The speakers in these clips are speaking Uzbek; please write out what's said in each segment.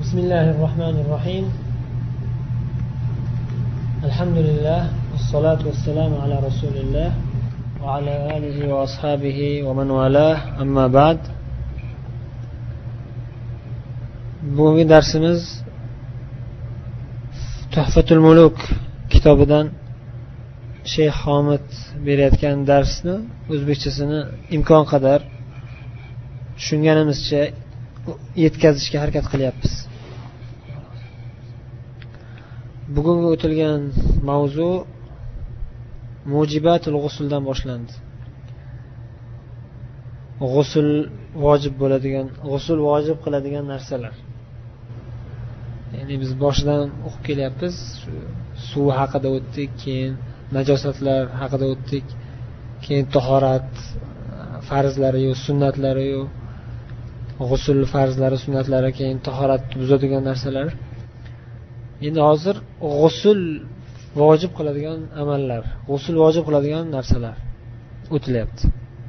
بسم الله الرحمن الرحيم الحمد لله والصلاة والسلام على رسول الله وعلى آله وأصحابه ومن والاه أما بعد. Bugungi darsimiz Tuhfatul Muluk kitobidan Sheyx Homid berayotgan darsni o'zbekchasini imkon qadar tushunganimizcha yetkazishga harakat qilyapmiz. Bugungi o'tilgan mavzu mujibatul g'usldan boshlandi. G'usl vojib bo'ladigan, g'usl vojib qiladigan narsalar. Ya'ni biz boshidan o'qib kelyapmiz. Suv haqida o'tdik, keyin najosatlar haqida o'tdik, keyin tahorat farzlari yo sunnatlari yo g'usl farzlari sunnatlari, keyin tahorat buzadigan narsalar. Endi hozir g'usl vojib qiladigan amallar, g'usl vojib qiladigan narsalar o'tilyapti.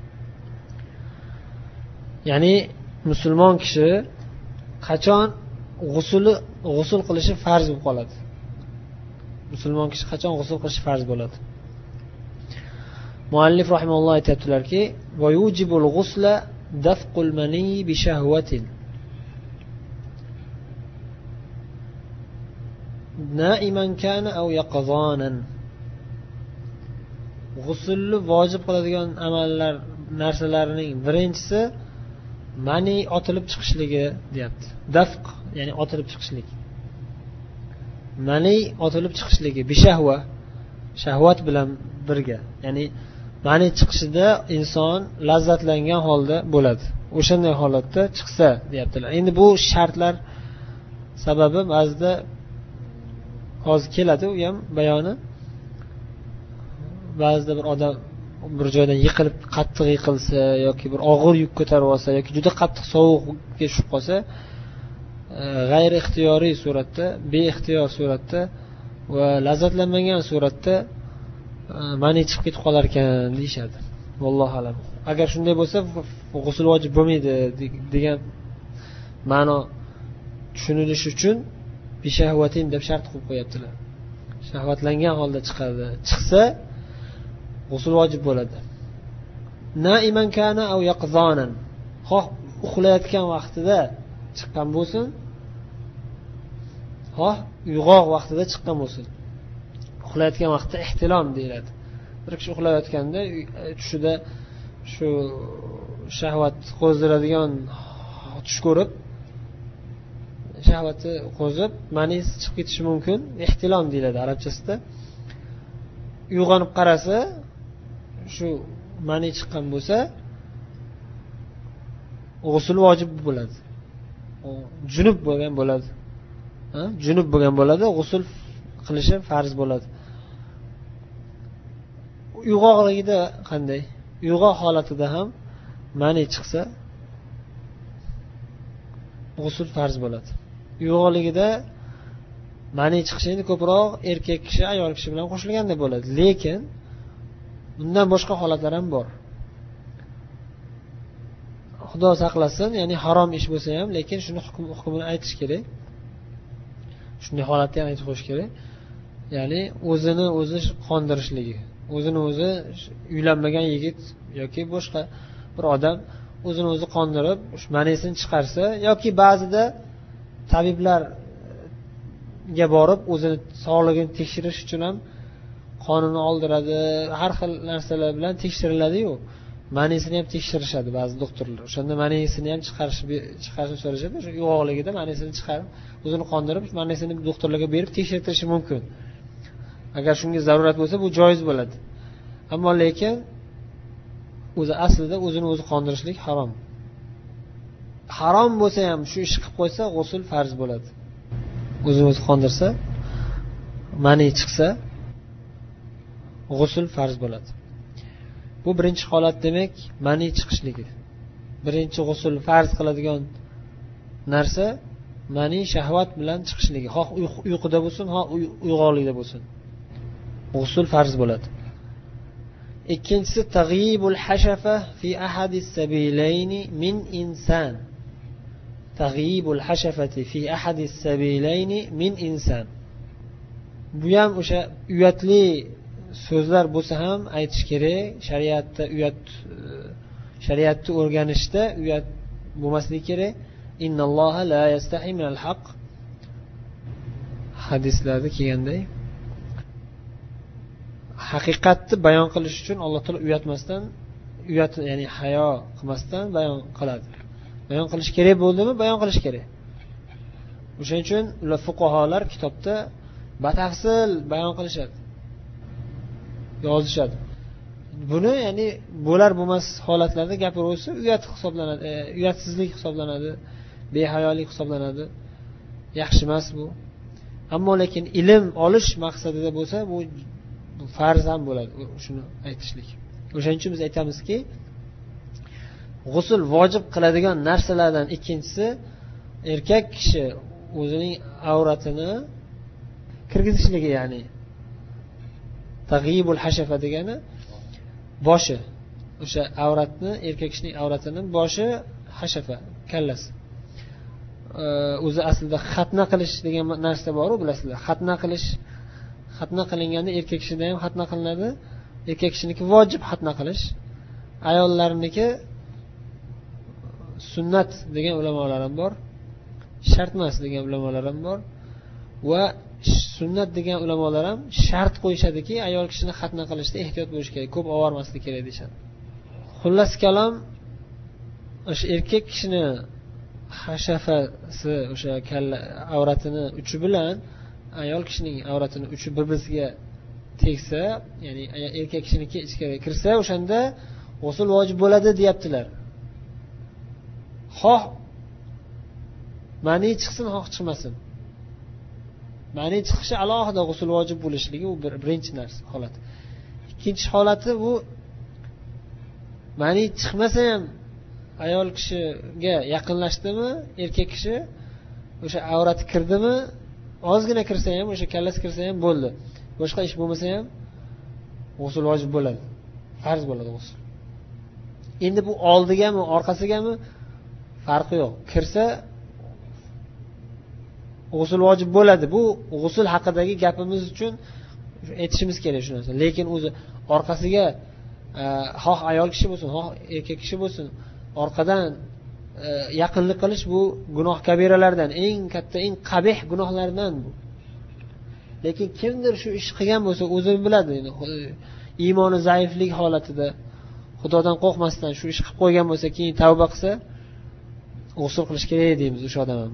Ya'ni musulmon kishi qachon g'usl qilishi farz bo'lib qoladi? Musulmon kishi qachon g'usl qilishi farz bo'ladi? Muallif rahimahulloh aytadilarki, "Va yujibul g'usla dafqul mani bi shahwatin na'iman kana aw yaqzanan." G'uslni vojib qiladigan amallar narsalarining birinchisi mani otilib chiqishligi deyapti. Dafq ya'ni otilib chiqishlik. Mani otilib chiqishligi bishahva, shahvat bilan birga. Ya'ni mani chiqishida inson lazzatlangan holda bo'ladi. O'shanday holatda chiqsa deyaptilar. Endi bu shartlar sababi ba'zida hozir keladi, u ham bayoni. Ba'zida bir odam bir joydan yiqilib, qattiq yiqilsa yoki bir og'ir yuk ko'tarib olsa yoki juda qattiq sovuqga tushib qolsa, g'ayri ixtiyoriy suratda, beixtiyor suratda va lazzatlanmagan suratda mani chiqib ketib qolar ekan deyshadi. Vallohu alam. Agar shunday bo'lsa, g'usl vojib bo'lmaydi degan ma'no tushunilishi uchun bishahvatin deb shart qo'yib qo'yaptilar. Shahvatlangan holda chiqadi. Chiqsa g'usl vojib bo'ladi. Na'iman kana aw yaqzanan. Xoh uxlayotgan vaqtida chiqqan bo'lsin, xoh uyg'oq vaqtida chiqqan bo'lsin. Uxlayotgan vaqtda ihtilom deyiladi. Bir kishi uxlayotganda tushida shu shahvat qo'zdiradigan tush ko'rib, shahvati qo'zib, mani chiqib ketishi mumkin. Ihtilom deyiladi arabchasida. Uyg'onib qarasa, shu mani chiqqan bo'lsa, g'usl vojib bo'ladi. Junub bo'lgan bo'ladi. Junub bo'lgan bo'ladi, g'usl qilishi farz bo'ladi. Uyg'oqligida qanday? Uyg'oq holatida ham mani chiqsa g'usl farz bo'ladi. Uyg'oqligida mani chiqishi endi ko'proq erkak kishi, ayol kishi bilan qo'shilganda bo'ladi. Lekin bundan boshqa holatlar ham bor. Xudo saqlasin, ya'ni harom ish bo'lsa ham, lekin shuni hukmini aytish kerak. Shunday holatda ham aytib qo'yish kerak. Ya'ni o'zini o'zi qondirishligi. O'zini o'zi uylanmagan yigit yoki boshqa bir odam o'zini o'zi qondirib, manisini chiqarsa yoki ba'zida tabiblarga borib o'zini sog'ligini tekshirish uchun ham qonini oldiradi, har xil narsalar bilan tekshiriladi-yu. Manisini ham tekshirishadi ba'zi doktorlar. O'shanda manisini ham chiqarishni so'rashadi. O'sha uyg'oqligida manisini chiqarib, o'zini qondirib, manisini doktorlarga berib tekshirtirishi mumkin. Agar shunga zarurat bo'lsa, bu joiz bo'ladi. Ammo lekin o'zi aslida o'zini o'zi qondirishlik harom. Harom bo'lsa ham shu ish qilib qo'ysa, g'usl farz bo'ladi. O'zini o'zi qondirsa, mani chiqsa, g'usl farz bo'ladi. Bu birinchi holat, demak, mani chiqishligi. Birinchi g'usl farz qiladigan narsa mani shahvat bilan chiqishligi. Xoh uyquda bo'lsin, xoh uyg'oqlikda bo'lsin. G'usl farz bo'ladi. Ikkinchisi taghyibul hashafa fi ahadis sabilayn min insan. taghyibul hashafati fi ahadi sabilayni min insan. Bu ham o'sha uyatli so'zlar bo'lsa ham aytish kerak. Shariatda uyat, shariatni o'rganishda uyat bo'lmasligi kerak. Innalloha la yastahi minal haq. Hadislarda kelganday, haqiqatni bayon qilish uchun Alloh taolo uyatmasdan, ya'ni hayo qilmasdan bayon qiladi. Bayon qilish kerak bo'ldimi? Bayon qilish kerak. O'shaning uchun ular fuqaholar kitobda batafsil bayon qilishadi, yozishadi. Buni ya'ni bo'lar bo'lmas holatlarda gapiraversa uyat hisoblanadi, uyatsizlik hisoblanadi, behayolik hisoblanadi. Yaxshi emas bu. Ammo lekin ilm olish maqsadida bo'lsa, bu farz ham bo'ladi shuni aytishlik. O'shaning uchun biz aytamizki, g'usl vojib qiladigan narsalardan ikkinchisi erkak kishi o'zining avratini kirgizishligi, ya'ni taghyibul hashafa degani boshi. O'sha avratni, erkak kishining avratini boshi hashafa, kallasi. O'zi aslida xatna qilish degan narsa bor-ku, bilasizlar. Xatna qilinganda erkak kishida ham xatna qilinadi. Erkak kishiniki vojib xatna qilish, ayollarniki sunnat degan ulamolar ham bor, shart emas degan ulamolar ham bor va sunnat degan ulamolar ham shart qo'yishadiki, ayol kishini xatna qilishda ehtiyot bo'lish kerak, ko'p ovormaslik kerak deyshadi. Xullas kalom, o'sha erkak kishini hashafasi, o'sha kalla avratini uchi bilan ayol kishining avratini uchi bir-biriga tegsa, ya'ni erkak kishiniki ichkariga kirsa, o'shanda g'usl vojib bo'ladi deyaptilar. Xoh mani chiqsin, xoh chiqmasin. Mani chiqishi alohida g'usl vojib bo'lishligi u birinchi narsa, holat. Ikkinchi holati bu mani chiqmasa ham ayol kishiga yaqinlashdimi, erkak kishi o'sha avrati kirdimi, ozgina kirsa ham, o'sha kallasi kirsa ham bo'ldi. Boshqa ish bo'lmasa ham g'usl vojib bo'ladi. Farz bo'ladi g'usl. Endi bu oldigami, orqasigami farqi yo'q. Kirsa g'usl vojib bo'ladi. Bu g'usl haqidagi gapimiz uchun aytishimiz kerak shu narsa. Lekin o'zi orqasiga xoh ayol kishi bo'lsin, xoh erkak kishi bo'lsin, orqadan yaqinlik qilish bu gunoh kabiralardan, eng katta, eng qabih gunohlardan bu. Lekin kimdir shu ish qilgan bo'lsa, o'zi biladi, iymoni zaiflik holatida Xudodan qo'rqmasdan shu ish qilib qo'ygan bo'lsa, keyin tavba qilsa, g'usl qilish kerak deymiz o'sha odamga.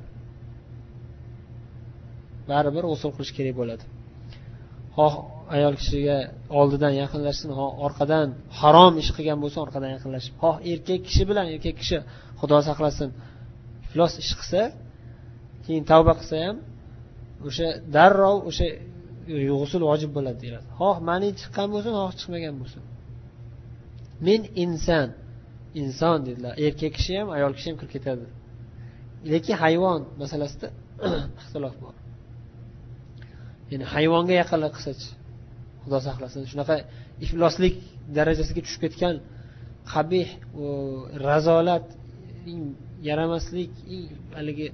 Baribir g'usl qilish kerak bo'ladi. Xoh ayol kishiga oldidan yaqinlashsin, xoh orqadan harom ish qilgan bo'lsa, orqadan yaqinlashib, xoh erkak kishi bilan erkak kishi Xudo saqlasin iflos ish qilsa, keyin tavba qilsa ham o'sha darrov o'sha g'usl vojib bo'ladi deyiladi. Xoh mani chiqqan bo'lsin, xoh chiqmagan bo'lsin. Men inson dedilar. Erkak kishi ham, ayol kishi ham kirib ketadi. Lekin hayvon masalasida ixtilof bor. Ya'ni hayvonga yaqinlik qilsa-chi, Xudo saqlasin, shunaqa ifloslik darajasiga tushib ketgan qabih, razolat, yaramaslik, haligi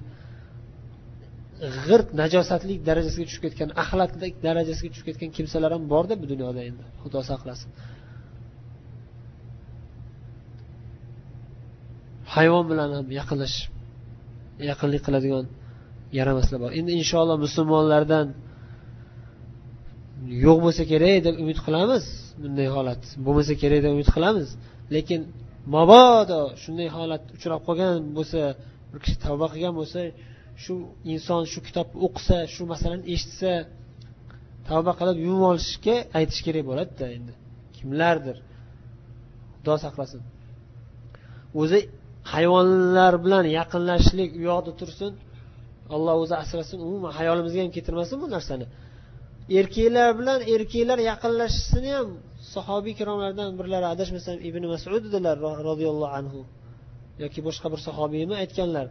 g'irt najosatlik darajasiga tushib ketgan, axlatlik darajasiga tushib ketgan kimsalar ham bor-da bu dunyoda endi. Xudo saqlasin. Hayvon bilan ham yaqinlik qiladigan yaramaslar bor. Endi inshaalloh musulmonlardan yo'q bo'lsa kerak deb umid qilamiz. Bunday holat bo'lmasa kerak deb umid qilamiz. Lekin mabodo shunday holat uchrab qolgan bo'lsa, bir kishi tavba qilgan bo'lsa, shu inson shu kitobni o'qisa, shu masalani eshitsa, tavba qilib yumib olishga aytish kerak bo'ladi-da endi. Kimlardir Xudo saqlasin. O'zi hayvonlar bilan yaqinlashishlik u yoqda tursin. Alloh o'zi asrasin, umuman hayolimizga ham keltirmasin bu narsani. Erkaklar bilan erkaklar yaqinlashishini ham sahobiy kiromlardan birlari, adashmasam Ibn Mas'ud dedilar radhiyallohu anhu yoki boshqa bir sahobiymi aytganlar.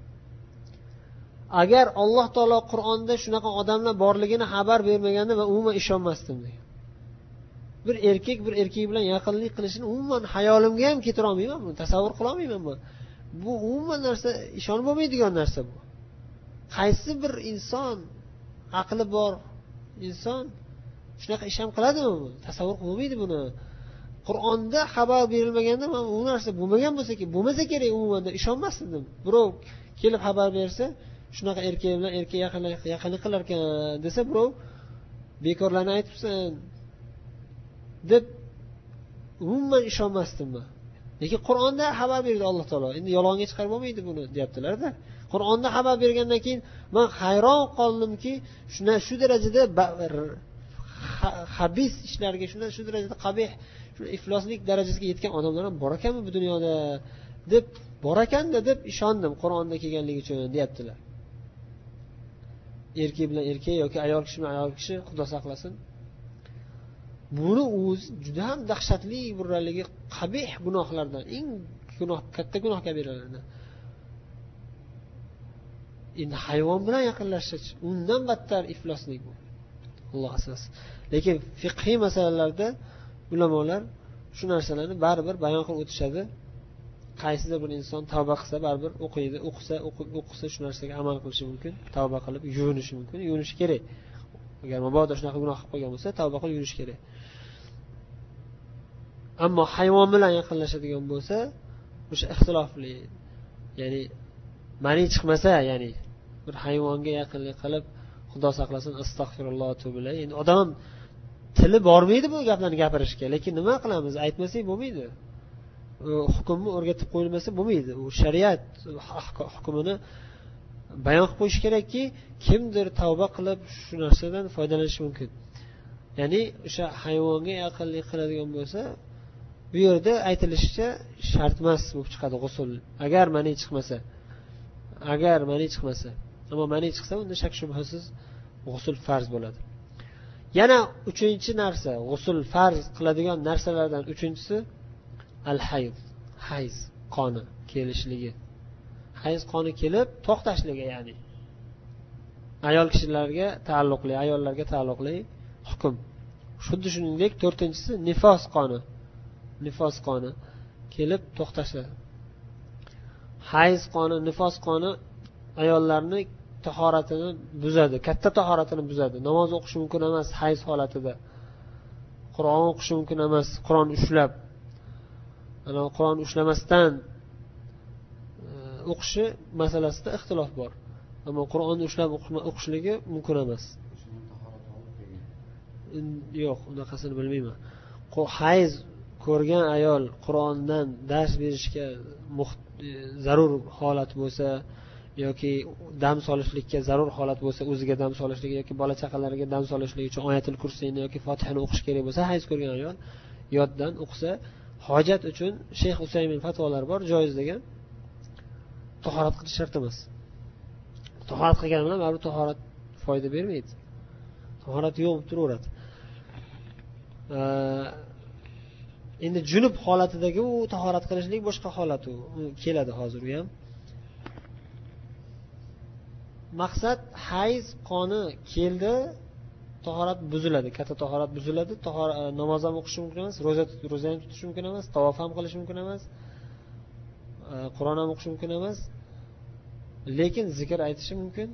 Agar Alloh taolo Qur'onda shunaqa odamlar borligini xabar bermaganda men umuman ishonmasdim degan. Bir erkak bilan yaqinlik qilishini umuman hayolimga ham keltira olmayman, tasavvur qila olmayman. Bu umuman narsa ishonib bo'lmaydigan narsa bu. Qaysi bir inson, aqli bor inson shunaqa ish ham qiladimi bu? Tasavvur qilib bo'lmaydi buni. Qur'onda xabar berilmaganda men u narsa bo'lmagan bo'lmasa kerak umuman ishonmasdim. Birov kelib xabar bersa, shunaqa erkak bilan erkak yaqinlik qilar ekan desa, birov bekorlarni aytibsan deb umuman ishonmasdim men. Lekin Qur'onda xabar berdi Alloh taolo. Endi yolg'onga chiqarib bo'lmaydi buni deyaptilar-da. Qur'onda xabar bergandan keyin men hayron qoldimki, shu darajada xabis ishlarga, shu darajada qabih, shu ifloslik darajasiga yetgan odamlar ham bor ekanmi bu dunyoda deb, bor ekanda deb ishondim Qur'onda kelganligi uchun deyaptilar. Erkak bilan erkak yoki ayol kishi bilan ayol kishi, Xudo saqlasin. Buni o'zi juda ham dahshatli burraligi, qabih gunohlardan, eng katta gunoh kabiralardan. Endi hayvon bilan yaqinlashish undan battar ifloslik bu. Alloh asrasin. Lekin fiqhiy masalalarda ulamolar shu narsalarni baribir bayon qilib o'tishadi. Qaysidir bir inson tavba qilsa, baribir o'qisa shu narsaga amal qilishi mumkin, tavba qilib yuvinishi mumkin, yuvinishi kerak. Agar mabodo shunaqa gunoh qilib qo'ygan bo'lsa, tavba qilib yuvinish kerak. Ammo hayvon bilan yaqinlashadigan bo'lsa, o'sha ixtilofli, ya'ni mani chiqmasa, ya'ni bir hayvonga yaqinlik qilib, Xudo saqlasin, astag'firulloh tubilay. Endi odam tili bormaydi bu gaplarni gapirishga, lekin nima qilamiz? Aytmasak bo'lmaydi. Hukmni o'rgatib qo'yilmasa bo'lmaydi. U shariat hukmini bayon qilib qo'yish kerakki, kimdir tavba qilib shu narsadan foydalanishi mumkin. Ya'ni o'sha hayvonga yaqinlik qiladigan bo'lsa, bu yerda aytilishicha shart emas bo'lib chiqadi g'usl. Agar mani chiqmasa. Ammo mani chiqsa, unda shak shubhasiz g'usl farz bo'ladi. Yana uchinchi narsa, g'usl farz qiladigan narsalardan uchinchisi hayz qoni kelishligi. Hayz qoni kelib to'xtashligi, ya'ni ayol kishilarga taalluqli, ayollarga taalluqli hukm. Xuddi shuningdek, to'rtinchisi nifos qoni kelib to'xtashi. Hayz qoni, nifos qoni ayollarni tahoratini buzadi, katta tahoratini buzadi. Namoz o'qish mumkin emas hayz holatida. Qur'on o'qish mumkin emas, Qur'on ushlab. Qur'on ushlamasdan o'qishi masalasida ixtilof bor. Ammo Qur'onni ushlab o'qishligi mumkin emas. Yo'q, unaqasini bilmayman. Hayz ko'rgan ayol Qur'ondan dars berishga zarur holat bo'lsa yoki dam solishlikka zarur holat bo'lsa, o'ziga dam solishligi yoki bola chaqalariga dam solishligi uchun oyatul kursiyni yoki Fotihani o'qish kerak bo'lsa, hayz ko'rgan ayol yoddan o'qisa, hojat uchun Sheyx Usaymin fatvolari bor, joiz degan. Tahorat qilish shart emas. Tahorat qilgan bilan bu tahorat foyda bermaydi. Tahorat yo'q bo'lib turaveradi. Endi junub holatidagi u tahorat qilishlik boshqa holat u keladi hozir u ham. Maqsad hayz qoni keldi, tahorat buziladi, katta tahorat buziladi, namoz ham o'qish mumkin emas, ro'za ham tutish mumkin emas, tavof ham qilish mumkin emas, Qur'on ham o'qish mumkin emas, lekin zikr aytishi mumkin.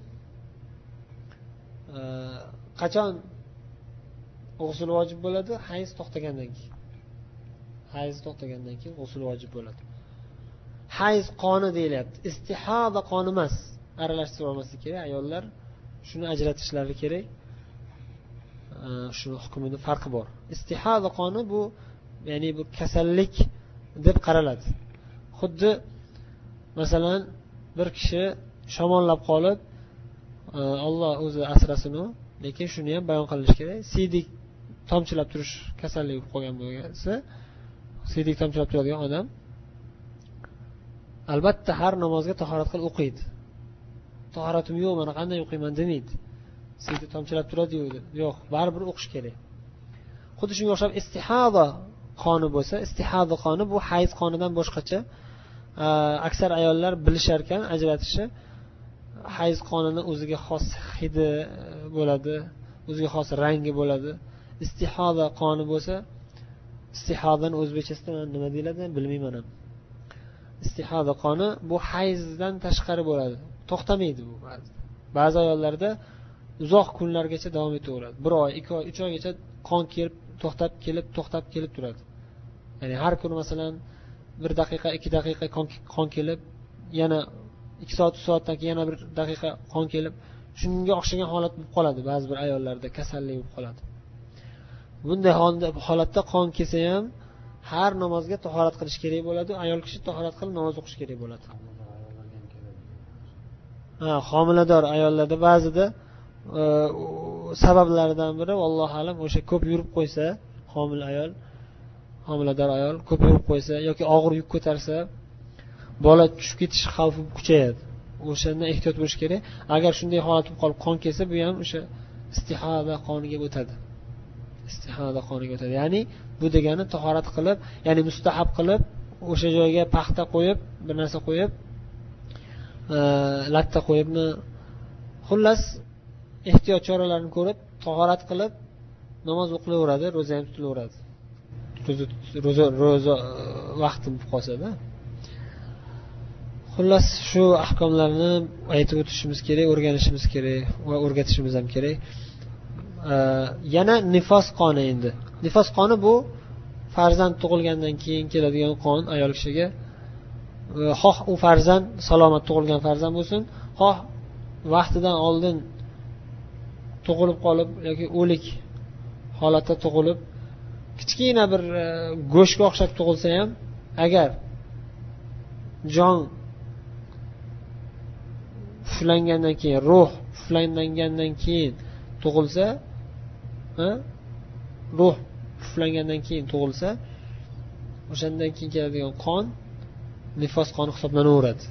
Qachon g'usl vojib bo'ladi? Hayz to'xtagandan keyin. Hayz to'xtagandan keyin g'usl vojib bo'ladi. Hayz qoni deyilyapti. Istihoda qoni emas. Aralashtirib olmaslik kerak. Ayollar shuni ajratishlari kerak. Shu hukmida farqi bor. Istihoda qoni bu, ya'ni bu kasallik deb qaraladi. Xuddi masalan bir kishi shamollab qolib, Alloh o'zi asrasin u, lekin shuni ham bayon qilish kerak. Siydik tomchilab turish kasallik bo'lib qolgan bo'lsa, siydik tomchilab turadigan odam albatta har namozga tahorat qilib o'qiydi. Tahoratim yo'q, mana qanday o'qiyman demaydi. Siydik tomchilab turadi-yu, yo'q, baribir o'qish kerak. Xuddi shunga o'xshab istihoda qoni bo'lsa, istihoda qoni bu hayz qonidan boshqacha. Aksar ayollar bilishar ekan, ajratishi. Hayz qonini o'ziga xos hidi bo'ladi, o'ziga xos rangi bo'ladi. Istihoda qoni bo'lsa, istihodan o'zbekchasida nima deyiladi bilmayman ham. istihoda qoni bu hayzdan tashqari bo'ladi, to'xtamaydi bu. Ba'zi ayollarda uzoq kunlargacha davom etaveradi. 1 oy, 2 oy, 3 oygacha qon kelib, to'xtab kelib turadi. Ya'ni har kuni masalan 1 daqiqa, 2 daqiqa qon kelib, yana 2 soat, 3 soatdan keyin yana 1 daqiqa qon kelib, shunga o'xshagan holat bo'lib qoladi. Ba'zi bir ayollarda kasallik bo'lib qoladi. Bunday holatda qon kelsa ham har namozga tahorat qilish kerak bo'ladi. Ayol kishi tahorat qilib namoz o'qish kerak bo'ladi. Homilador ayollarda ba'zida sabablaridan biri vallohu alam o'sha ko'p yurib qo'ysa, homilador ayol ko'p yurib qo'ysa yoki og'ir yuk ko'tarsa, bola tushib ketish xavfi kuchayadi. O'shandan ehtiyot bo'lish kerak. Agar shunday holat bo'lib qolib qon kelsa, bu ham o'sha istihoda qoniga o'tadi. Istihoda qoniga o'tadi. Ya'ni bu degani tahorat qilib, ya'ni mustahab qilib, o'sha joyga paxta qo'yib, bir narsa qo'yib, latta qo'yibmi, xullas ehtiyot choralarini ko'rib, tahorat qilib namoz o'qilaveradi, ro'za ham tutilaveradi. Ro'za vaqti bo'lib qolsa-da. Xullas shu ahkomlarni aytib o'tishimiz kerak, o'rganishimiz kerak va o'rgatishimiz ham kerak. Yana nifos qoni endi. Nifos qoni bu farzand tug'ilgandan keyin keladigan qon ayol kishiga. Xoh u farzand salomat tug'ilgan farzand bo'lsin, xoh vaqtidan oldin tug'ilib qolib yoki o'lik holatda tug'ilib, kichkina bir go'shtga o'xshab tug'ilsa ham, agar jon puflangandan keyin, ruh puflangandan keyin tug'ilsa, ruh puflangandan keyin tug'ilsa, o'shandan keyin keladigan qon nifos qoni hisoblanaveradi.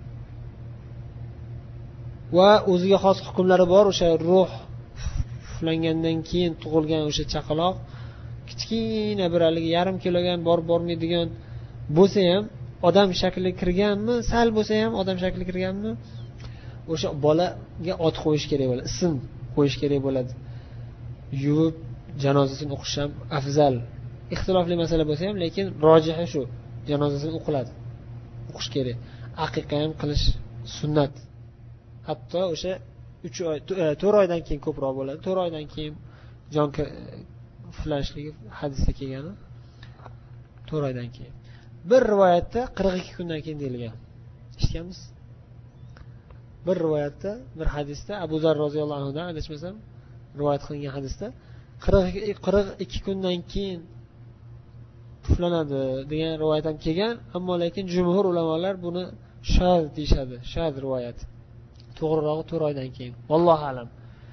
Va o'ziga xos hukmlari bor. O'sha ruh puflangandan keyin tug'ilgan o'sha chaqaloq kichkina bir haligi yarim kilodan bormaydigan bo'lsa ham, odam shakli kirganmi, sal bo'lsa ham odam shakli kirganmi, o'sha bolaga ot qo'yish kerak bo'ladi, ism qo'yish kerak bo'ladi. Yuvib janozasini o'qish ham afzal. Ixtilofli masala bo'lsa ham, lekin rojihi shu, janozasini o'qish kerak. Aqiqa ham qilish sunnat. Hatto o'sha 3 oy, 4 oydan keyin ko'proq bo'ladi. 4 oydan keyin jon puflanishligi hadisda kelgani. 4 oydan keyin. Bir rivoyatda 42 kundan keyin deyilgan. Eshitganmiz? Bir rivoyatda, bir hadisda Abu Zar roziyallohu anhudan adashmasam, rivoyat qilingan hadisda 42 kundan keyin puflanadi degan rivoyat ham kelgan, ammo lekin jumhur ulamolar buni shaz deyshadi. Shaz rivoyat. To'g'rirog'i 4 oydan keyin. Vallohu alam.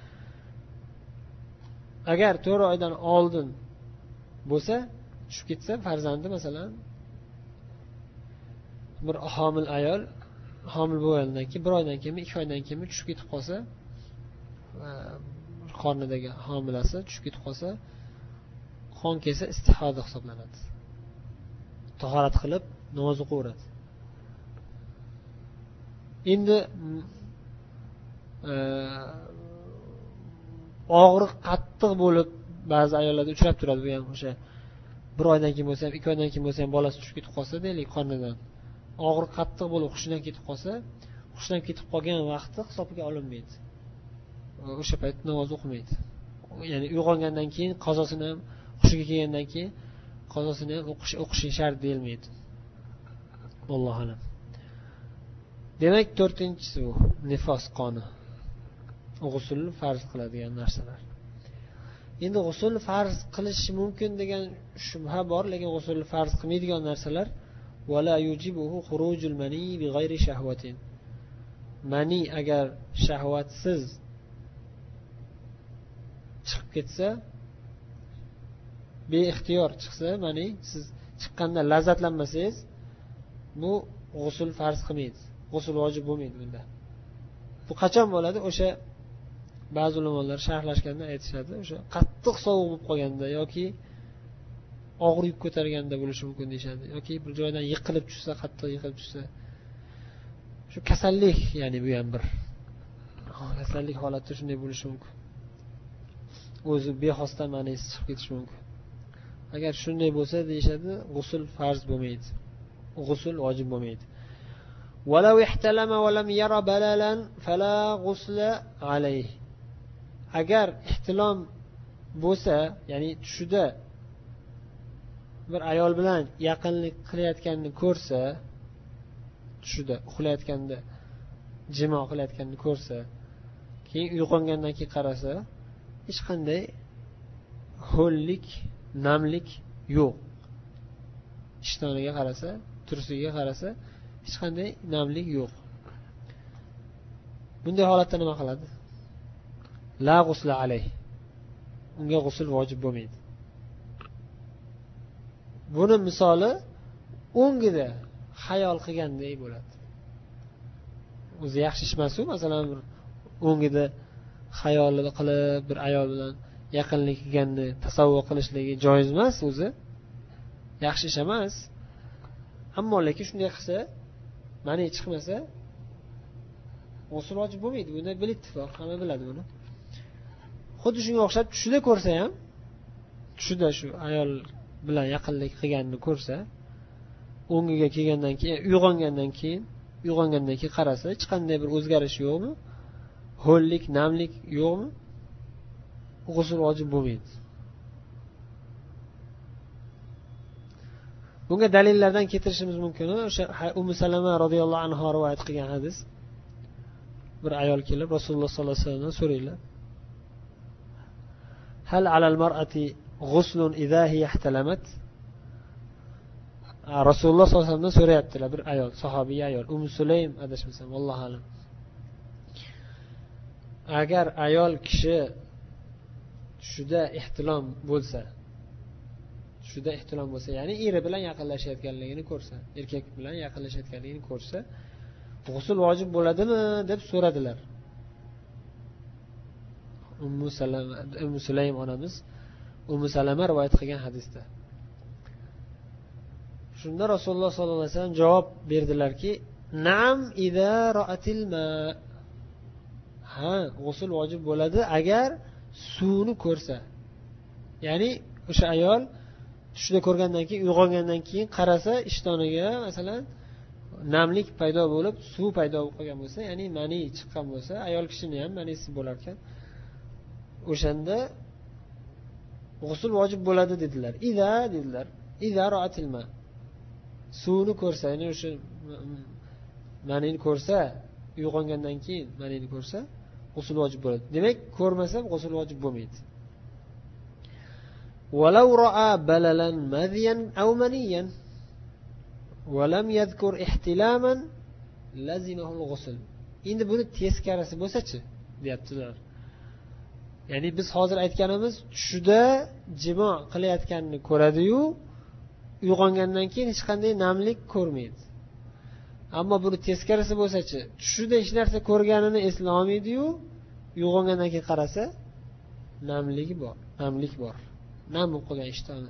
Agar 4 oydan oldin bo'lsa, tushib ketsa farzandi, masalan, bir homil ayol homil bo'lgandan keyin 1 oydan keyin, 2 oydan keyin tushib ketib qolsa, qornidagi homilasi tushib ketib qolsa, qon kelsa istihoda hisoblanadi. Tahorat qilib namoz o'qiveradi. Endi og'riq qattiq bo'lib ba'zi ayollarda uchrab turadi. Bu ham o'sha 1 oydan keyin bo'lsa ham, 2 oydan keyin bo'lsa ham bolasi tushib ketib qolsa, deylik, qornidan og'riq qattiq bo'lib hushidan ketib qolsa, hushidan ketib qolgan vaqti hisobga olinmaydi. O'sha payt namoz o'qimaydi. Ya'ni uyg'ongandan keyin qazosini ham, hushiga kelgandan keyin qazosini ham o'qishi shart deyilmaydi. Allohu alam. Demak, 4-inchisi bu nifos qoni. G'usl farz qiladigan narsalar. Endi g'usl farz qilish mumkin degan shubha bor, lekin g'usl farz qilmaydigan narsalar wala yujibuhu khurujul mani bi g'ayri shahwatin. Mani agar shahvatsiz chiqib ketsa, beixtiyor chiqsa, mani siz chiqqanda lazzatlanmasangiz, bu g'usl farz qilmaydi. G'usl vojib bo'lmaydi bunda. Bu qachon bo'ladi? O'sha ba'zi ulamolar sharhlashganda aytishadi, o'sha qattiq sovuq bo'lib qolganda yoki og'ir yuk ko'targanda bo'lishi mumkin deyshadi, yoki bir joydan yiqilib tushsa, qattiq yiqilib tushsa. Shu kasallik, ya'ni bu ham bir kasallik holatda shunday bo'lishi mumkin. O'zi bexosdan ma'nisi chiqib ketishi mumkin. Agar shunday bo'lsa deyshadi, g'usl farz bo'lmaydi. g'usl vojib bo'lmaydi. Walau ihtalama wa lam yara balalan fala ghusla alayhi. Agar ihtilom bo'lsa, ya'ni tushida bir ayol bilan yaqinlik qilayotganini ko'rsa, tushida uxlayotganda jimo qilayotganini ko'rsa, keyin uyg'ongandan keyin qarasa, hech qanday ho'llik, namlik yo'q. Ishtoniga qarasa, tursiga qarasa, hech qanday namlik yo'q. Bunday holatda nima qiladi? La ghusla alayhi. Unga g'usl vojib bo'lmaydi. Buni misoli o'ngida xayol qilgandek bo'ladi. O'zi yaxshi ish emas-ku, masalan, o'ngida xayol qilib bir ayol bilan yaqinlik qilganni tasavvur qilishligi joiz emas o'zi. Yaxshi ish emas. Ammo lekin shunday qilsa, ma'ni chiqmasa, g'usl vojib bo'lmaydi. Buni bil ittifoq, hamma biladi buni. Xuddi shunga o'xshab tushida ko'rsa ham, tushida shu ayol bilan yaqinlik qilganini ko'rsa, o'ngiga kelgandan keyin, uyg'ongandan keyin qarasa, hech qanday bir o'zgarish yo'qmi? Ho'llik, namlik yo'qmi? G'usl vojib bo'lmaydi. Bunga dalillardan keltirishimiz mumkin. O'sha Ummu Salama radhiyallohu anha rivoyat qilgan hadis. Bir ayol kelib Rasululloh sollallohu alayhi vasallamdan so'raylar. Hal alal mar'ati ghuslun idha hiya ihtalamat? Rasululloh sollallohu alayhi vasallamdan so'rayaptilar bir ayol, sahobiy ayol, Ummu Sulaym adashmasam, vallohu alam. Agar ayol kishi tushida ihtilom bo'lsa, ya'ni eri bilan yaqinlashayotganligini ko'rsa, erkak bilan yaqinlashayotganligini ko'rsa, g'usl vojib bo'ladimi deb so'radilar. Ummu Sulaym onamiz Ummu Salama rivoyat qilgan hadisda. Shunda Rasululloh sollallohu alayhi vasallam javob berdilarki, "Na'am idza ra'atil ma." Ha, g'usl vojib bo'ladi agar suvni ko'rsa. Ya'ni o'sha ayol tushida ko'rgandan keyin, uyg'ongandan keyin qarasa, ishtoniga masalan namlik paydo bo'lib, suv paydo bo'lib qolgan bo'lsa, ya'ni mani chiqqan bo'lsa, ayol kishining ham manisi bo'lar ekan. O'shanda g'usl vojib bo'ladi dedilar. Idza ra'atil ma. Suvni ko'rsa, ya'ni o'sha manini ko'rsa, uyg'ongandan keyin manini ko'rsa, g'usl vojib bo'ladi. Demak, ko'rmasa g'usl vojib bo'lmaydi. Walau ra'a balalan madhiyan aw maniyan wa lam yadhkur ihtilaman lazimahu al-ghusl. Endi buni teskarisi bo'lsa-chi, deyaptilar. Ya'ni biz hozir aytganimiz tushida jimo qilayotganini ko'radi-yu, uyg'ongandan keyin hech qanday namlik ko'rmaydi. Ammo buni teskarisi bo'lsa-chi, tushida hech narsa ko'rganini eslolmaydi-yu, uyg'ongandan keyin qarasa, namlik bor. Nam bo'lib qolgan ishtoni.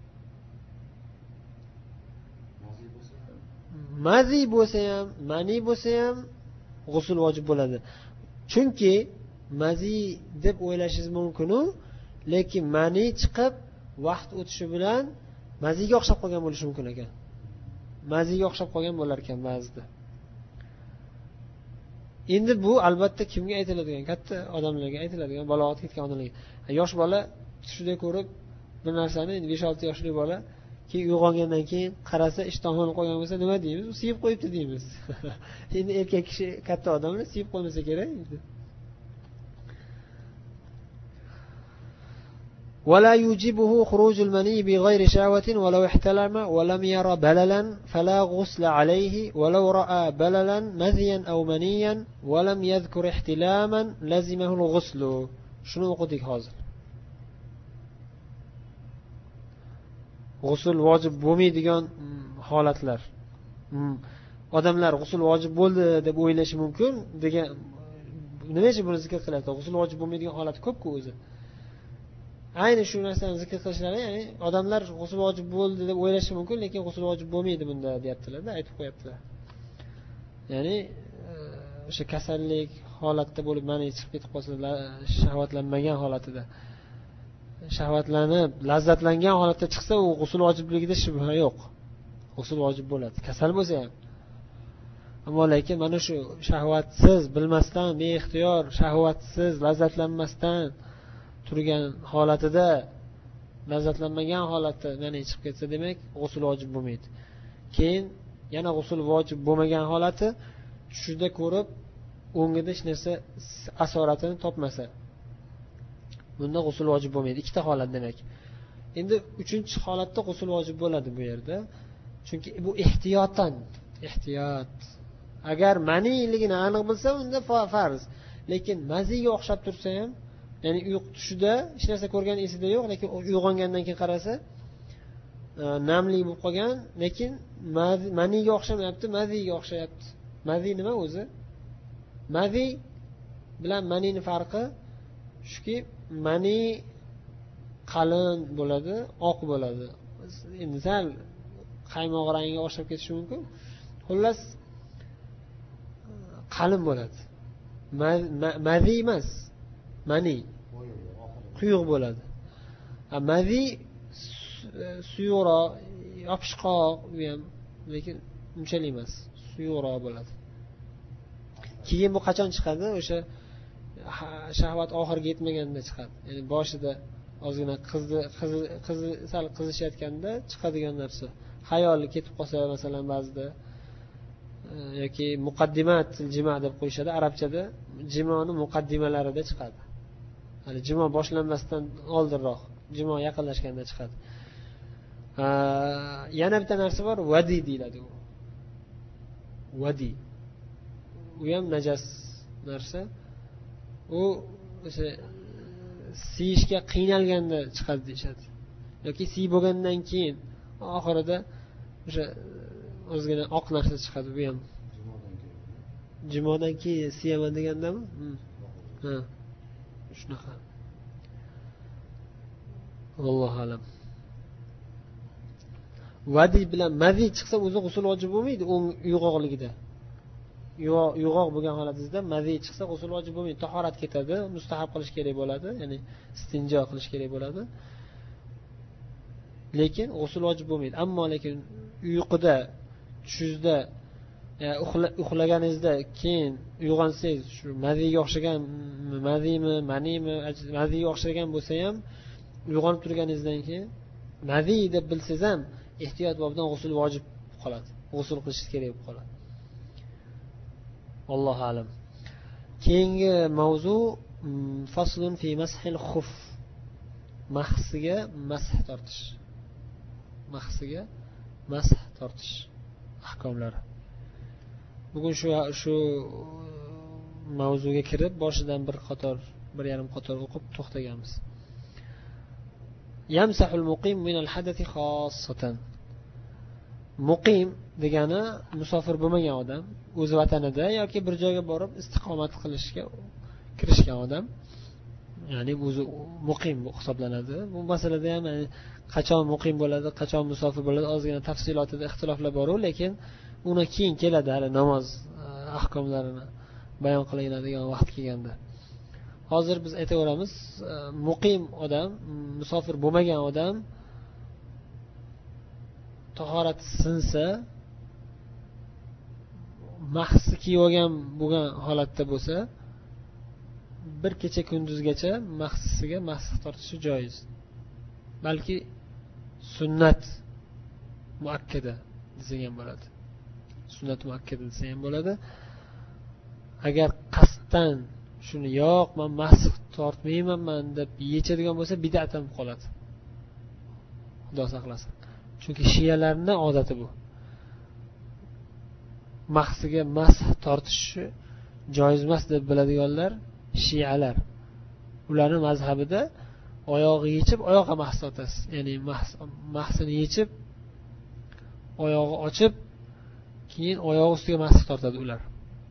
Mazi bo'lsa ham, mani bo'lsa ham g'usl vojib bo'ladi. Chunki mazi deb o'ylashingiz mumkin-u, lekin mani chiqib vaqt o'tishi bilan maziga o'xshab qolgan bo'lishi mumkin ekan. Maziga o'xshab qolgan bo'lar ekan ba'zida. Endi bu albatta kimga aytiladigan? Katta odamlarga aytiladigan, balog'atga yetgan odamlarga. Yosh bola tushida ko'rib bir narsani, 5-6 yoshli bola keyin uyg'ongandan keyin qarasa, ishtahoni qo'ygan bo'lsa, nima deymiz? U siyib qo'yibdi deymiz. Endi erkak kishi, katta odamlar siyib qo'ymasa kerak. ولا يوجبه خروج المني بغير شهوة ولو احتلم ولم يرى بللا فلا غسل عليه ولو رأى بللا مذيا أو منيا ولم يذكر احتلاما لزمه الغسل. شنو o'qidik hozir? G'usl vojib bo'lmaydigan holatlar. Odamlar g'usl vojib bo'ldi deb o'ylashi mumkin degan, nima uchun buni zikr qilyapti? G'usl vojib bo'lmaydigan holat ko'p-ku o'zi. Ayni shu narsani zikr qilishlari, ya'ni odamlar g'usl vojib bo'ldi deb o'ylashi mumkin, lekin g'usl vojib bo'lmaydi bunda deyaptilar-da, aytib qo'yaptilar. Ya'ni o'sha kasallik holatda bo'lib, mani chiqib ketib qolsa, shahvatlanmagan holatida, shahvatlanib, lazzatlangan holatda chiqsa, u g'usl vojibligida shubha yo'q. g'usl vojib bo'ladi, kasal bo'lsa ham. Ammo lekin mana shu shahvatsiz, bilmasdan, beixtiyor, shahvatsiz, lazzatlanmasdan turgan holatida, lazzatlanmagan holatda mani chiqib ketsa, demak g'usl vojib bo'lmaydi. Keyin yana g'usl vojib bo'lmagan holati tushida ko'rib, o'ngida hech narsa asoratini topmasa, bunda g'usl vojib bo'lmaydi. Ikkita holat demak. Endi uchinchi holatda g'usl vojib bo'ladi bu yerda. Chunki bu ehtiyotan, ehtiyot. Agar maniligini aniq bilsa, unda farz. Lekin maziga o'xshab tursa ham, ya'ni tushida hech narsa ko'rgan esida yo'q, lekin uyg'ongandan keyin qarasa, namlik bo'lib qolgan, lekin maniga o'xshamayapti, maziga o'xshayapti. Mazi nima o'zi? Mazi bilan manining farqi shuki, mani qalin bo'ladi, oq bo'ladi. Endi sal qaymoq rangiga o'xshab ketishi mumkin. Xullas qalin bo'ladi. Mazi emas, mani quyuq bo'ladi. Mazi suyuqroq, yopishqoq, u ham lekin unchalik emas, suyuqroq bo'ladi. Keyin bu qachon chiqadi? O'sha shahvat oxiriga yetmaganda chiqadi. Ya'ni boshida ozgina qizi sal qizishayotganda chiqadigan narsa. Xayoli ketib qolsa, masalan, ba'zida yoki muqaddimat jima deb qo'yishadi arabchada, jimoni muqaddimalarida chiqadi. Hali jimo boshlanmasdan oldinroq, jimo yaqinlashganda chiqadi. Yana bitta narsa bor, vadi deyiladi u. Vadi. U ham najas narsa. U o'sha siyishga qiynalganda chiqadi deyshadi. Yoki siy bo'lgandan keyin oxirida o'sha o'zgina oq narsa chiqadi, bu ham. Jimodan keyin siyaman degandami? Ha. Shunaqa. Allohu alam. Vadi bilan mazi chiqsa o'zi g'usl vojib bo'lmaydi, u uyg'oqligida. Uyg'oq bo'lgan holatingizda mazi chiqsa g'usl vojib bo'lmaydi, tahorat ketadi, mustahab qilish kerak bo'ladi, ya'ni istinjo qilish kerak bo'ladi. Lekin g'usl vojib bo'lmaydi. Ammo lekin uyquda, tushingizda, uxlaganingizda keyin uyg'onsangiz, shu maziga o'xshagan mazimi, manimi, maziga o'xshagan bo'lsa ham, uyg'onib turganingizdan keyin mazi deb bilsangiz ham ehtiyot bobidan g'usl vojib qoladi. G'usl qilishingiz kerak bo'lib qoladi. Allohu alam. Keyingi mavzu faslun fi mashil khuf. Mahsiga masx tortish. Mahsiga masx tortish ahkomlari. Bugun shu mavzuga kirib, boshidan bir yarim qator o'qib to'xtaganmiz. Yamsahul muqim min al-hadathi xossatan. Muqim degani musofir bo'lmagan odam, o'z vatanida yoki bir joyga borib istiqomat qilishga kirishgan odam, ya'ni o'zi muqim hisoblanadi. Bu masalada ham qachon muqim bo'ladi, qachon musofir bo'ladi, ozgina tafsilotida ixtiloflar bor, lekin uni keyin keladi, hali namoz ahkomlarini bayon qilinadigan vaqt kelganda. Hozir biz aytaveramiz, muqim odam, musofir bo'lmagan odam tahorati sinsa, mahsi kiyib olgan bo'lgan holatda bo'lsa, bir kecha kunduzgacha mahsisiga masx tortishi joiz. Balki sunnat muakkada desak ham bo'ladi. Sunnat muakkada desak ham bo'ladi. Agar qasddan shuni yo'q, men masx tortmayman deb yechadigan bo'lsa, bid'at ham qoladi. Xudo saqlasin. Chunki shiyalarning odati bu. Mahsiga masx tortish joiz emas deb biladiganlar shiyalar. Ularning mazhabida oyog'i yechib, oyoqqa masx tortasiz. Ya'ni mahsini yechib, oyog'i ochib, keyin oyog'i ustiga masx tortadi ular.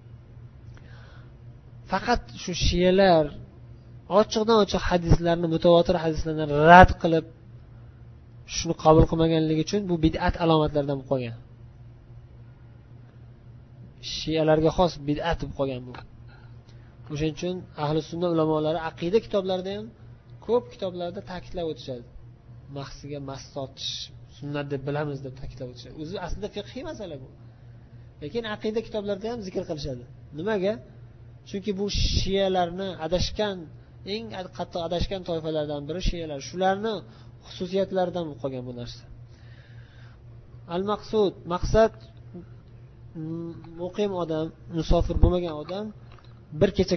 Faqat shu shiyalar ochiqdan ochiq hadislarni, mutavotir hadislarni rad qilib shuni qabul qilmaganligi uchun bu bid'at alomatlaridan bo'lib qolgan. Shiyalarga xos bid'at bo'lib qolgan bu. O'shuning uchun ahli sunna ulamolari aqida kitoblarida ham ko'p kitoblarda ta'kidlab o'tishadi. Mahsiga masx tortish sunnat deb bilamiz deb ta'kidlab o'tishadi. O'zi aslida fiqhiy masala bu. Lekin aqida kitoblarida ham zikr qilishadi. Nimaga? Chunki bu shiyalarni adashgan, eng qattiq adashgan toifalardan biri shiyalar. Shularni xususiyatlaridan qolgan bu narsa. Al-maqsud, maqsad muqim odam, musofir bo'lmagan odam bir kecha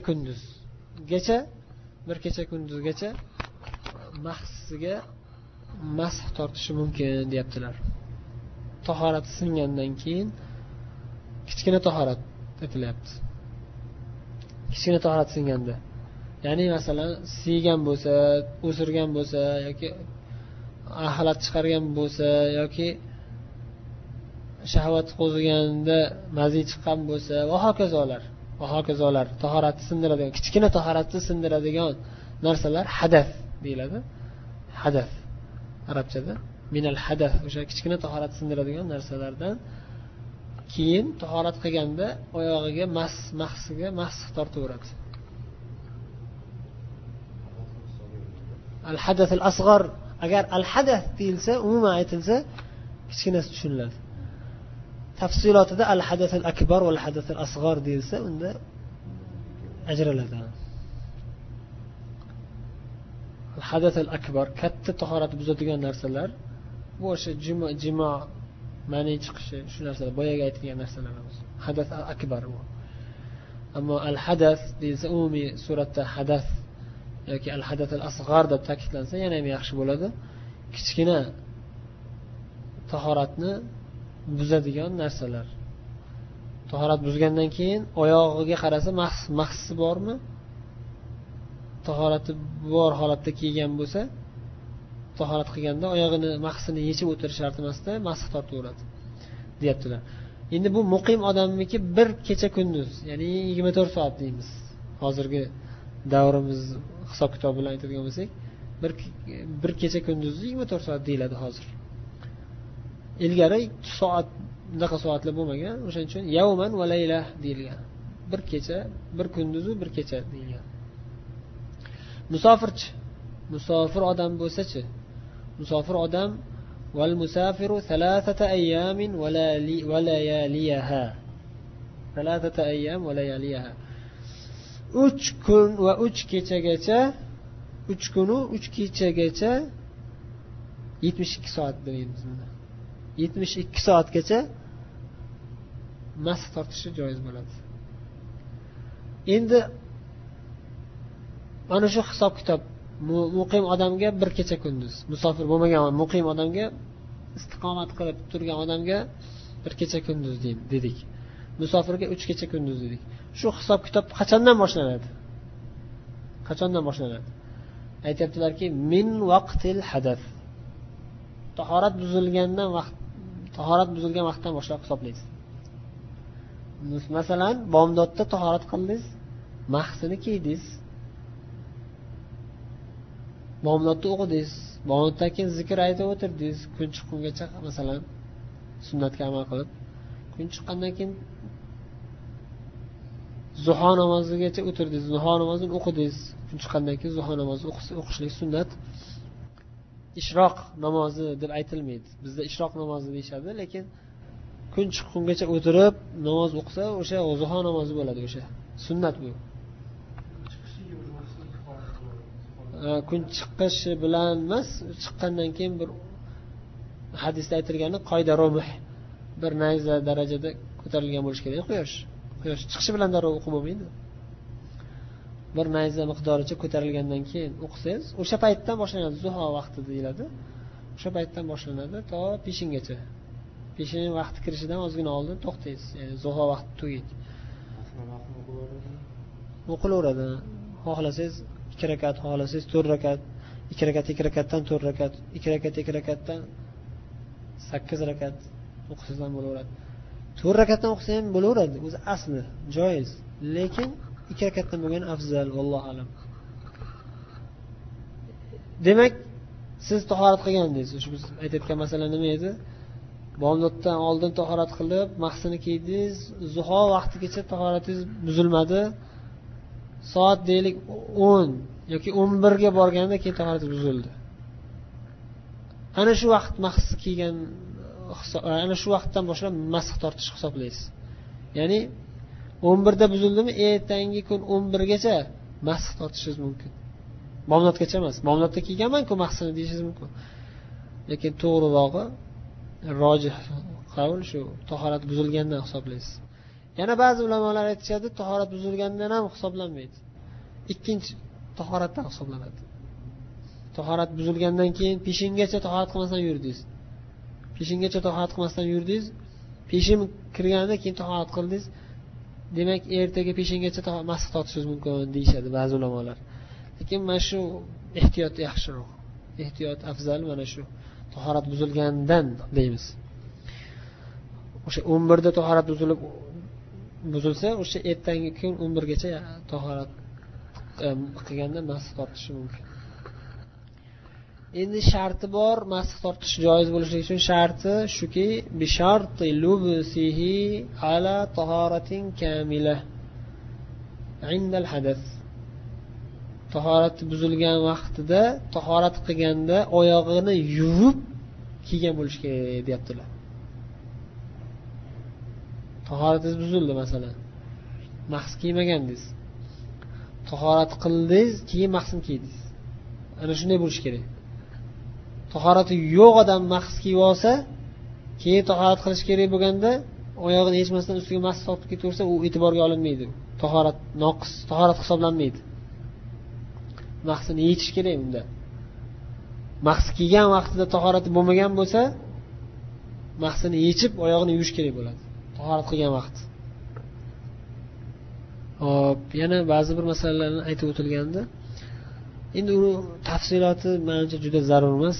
kunduzgacha mahsiga masx tortishi mumkin deyaptilar. Tahorat singandan keyin kichkina tahorat aytilyapti. Kichkina tahorat singanda. Ya'ni masalan siygan bo'lsa, o'sirgan bo'lsa yoki axlat chiqargan bo'lsa yoki shahvat qo'ziganda mazi chiqqan bo'lsa va hokazolar tahoratni sindiradigan, kichkina tahoratni sindiradigan narsalar hadath deyiladi. Hadath arabchada minal hadath, o'sha kichkina tahorat sindiradigan narsalardan keyin tahorat qilganda oyog'iga mahsiga masx tortaveradi. Al hadath al asghar, agar al hadath deyilsa, umuman aytilsa kichkinasi tushuniladi. Tafsilotida al hadath al akbar va al hadath al asghar deyilsa, unda ajraladi. Al hadath al akbar katta tahorat buzadigan narsalar, bu o'sha jimo ma'ni chiqishi, shu narsalar boyaga aytilgan narsalar emas. Hadath al akbar bu. Ammo al hadath deyilsa, umumiy suratda hadath yoki al hadath al asghar deb ta'kidlansa yana ham yaxshi bo'ladi. Kichkina tahoratni buzadigan narsalar. Tahorat buzgandan keyin oyog'iga qarasa mahsi bormi? Tahorati bor holatda kiygan bo'lsa, tahorat qilganda oyog'ini mahsini yechib o'tirish shart emasda masx tortaveradi deyaptilar. Endi bu muqim odamniki bir kecha kunduz, ya'ni 24 soat deymiz. Hozirgi davrimiz hisob kitob bilan aytadigan bo'lsak, bir kecha kunduz 24 soat deyiladi hozir. Ilgari soat bunaqa soatlar bo'lmagan, o'shaning uchun yawman va layla deyilgan. Bir kecha, bir kunduzu bir kecha deyilgan. Musofir odam bo'lsa-chi? Musofir odam val musafiru 3 ayyamin va layaliha. 3 ayyam va layaliha. 3 kun va 3 kechagacha, 3 kunu 3 kechagacha 72 soat deymiz buni. 72 soatgacha masx tortishi joiz bo'ladi. Endi mana shu hisob kitob muqim odamga bir kecha kunduz, musofir bo'lmagan muqim odamga, istiqomat qilib turgan odamga bir kecha kunduz dedik. Musofirga 3 kecha kunduz dedik. Shu hisob kitob qachondan boshlanadi? Aytayaptilarki, min vaqtil hadath. Tahorat buzilgan vaqtdan boshlab hisoblaysiz. Masalan, bomdodda tahorat qildingiz, mahsini kiydingiz. Bomdodda o'qidingiz, bomdoddan keyin zikr aytib o'tirdingiz, kun chiqqungacha masalan sunnatga amal qilib, kun chiqqandan keyin zuho namozigacha o'tirdingiz, zuho namozini o'qidingiz, kun chiqqandan keyin zuho namozini o'qishlik sunnat. Ishroq namozi deb aytilmaydi. Bizda ishroq namozi deyshadi, lekin kun chiqqungacha o'tirib namoz o'qisa, o'sha zuho namozi bo'ladi, o'sha sunnat bu. Kun chiqishi bilan emas, chiqqandan keyin bir hadisda aytilgani qoida rumh, bir nayza darajada ko'tarilgan bo'lishi kerak quyosh chiqishi bilan darrov o'qib bo'lmaydi. Bir nayza miqdoricha ko'tarilgandan keyin o'qisangiz, o'sha paytdan boshlanadi, zuho vaqti deyiladi. O'sha paytdan boshlanadi to peshingacha. Peshin vaqti kirishidan ozgina oldin to'xtaysiz, ya'ni zuho vaqti tugaydi. O'qilaveradi. Xohlasangiz 2 rakat, xohlasangiz 4 rakat, 2 rakat, 2 rakatdan 4 rakat, 2 rakat, 2 rakatdan 8 rakat o'qisangiz ham bo'laveradi. 4 rakatdan o'qisa ham bo'laveradi, o'zi asli joiz. Lekin 2 rakatdan bo'lgan afzal, vallohu alam. Demak, siz tahorat qilgandingiz. Shu biz aytayotgan masala nima edi? Bomdoddan oldin tahorat qilib, mahsini kiydingiz, zuho vaqtigacha tahoratingiz buzilmadi. Soat deylik 10 yoki 11 ga borganda keyin tahorat buzildi. ana shu vaqt mahs kiygan, ana shu vaqtdan boshlab masx tortish hisoblaysiz. Ya'ni 11da buzildimi, ertangi kun 11gacha masx tortishingiz mumkin. Bomdodgacha emas. Bomdodda kiyganman-ku mahsini deyishingiz mumkin. Lekin to'g'rirog'i, rojih qavl shu, tahorat buzilgandan hisoblaysiz. Yana ba'zi ulamolar aytishadi, tahorat buzilgandan ham hisoblanmaydi. Ikkinchi tahoratdan hisoblanadi. Tahorat buzilgandan keyin peshingacha tahorat qilmasdan yurdingiz. Peshingacha tahorat qilmasdan yurdingiz, peshin kirganidan keyin tahorat qildingiz. Demak, ertaga peshingacha masx tortishingiz mumkin deyshadi ba'zi ulamolar. Lekin mana shu ehtiyot yaxshiroq. Ehtiyot afzal mana shu. Tahorat buzilgandan deymiz. O'sha 11da tahorat buzilsa, o'sha ertangi kun 11gacha tahorat qilganda masx tortishi mumkin. Endi sharti bor, masx tortish joiz bo'lishligi uchun sharti shuki, bi sharti lubsihi ala tahoratin kamila inda al-hadath. Tahorat buzilgan vaqtida, tahorat qilganda oyog'ini yuvib kiygan bo'lish kerak deyaptilar. Tahoratingiz buzildi masalan. Mahs kiymagandingiz. Tahorat qildingiz, keyin mahsni kiydingiz. Ana shunday bo'lish kerak. Tahorati yo'q odam mahs kiyib olsa, keyin tahorat qilish kerak bo'lganda oyog'ini yechmasdan ustiga mahs tortib ketaversa, u e'tiborga olinmaydi. Tahorat noqis, tahorat hisoblanmaydi. Mahsini yechish kerak unda. Mahs kiygan vaqtida tahorati bo'lmagan bo'lsa, mahsini yechib oyog'ini yuvish kerak bo'ladi. Tahorat qilgan vaqt. Hop, yana ba'zi bir masalalarni aytib o'tilganda, endi uni tafsiloti menimcha juda zarur emas.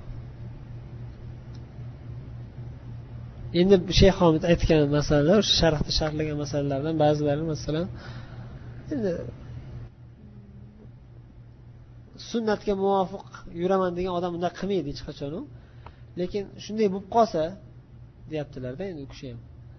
Endi Shayx Homid aytgan masalalar, o'sha sharhda sharhlagan masalalardan ba'zilari masalan, endi sunnatga muvofiq yuraman degan odam unday qilmaydi hech qachon u. Lekin shunday bo'lib qolsa, deyaptilar-da endi u kishi ham.